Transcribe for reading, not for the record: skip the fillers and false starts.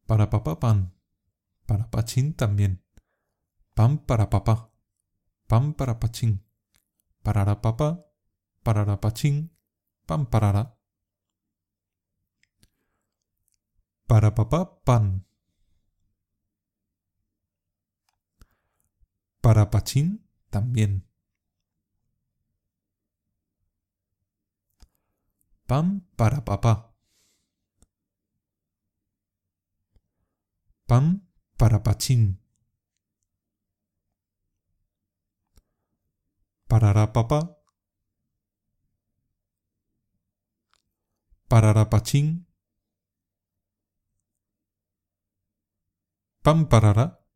Para papá pan. Para pachín también. Pan para papá. Pan para pachín. Parará papá. Parará pachín. Pan parará. Para papá pan. Para pachín también. Pan para papá. Pan para pachín. Parará papá. Parará pachín. Pan parará.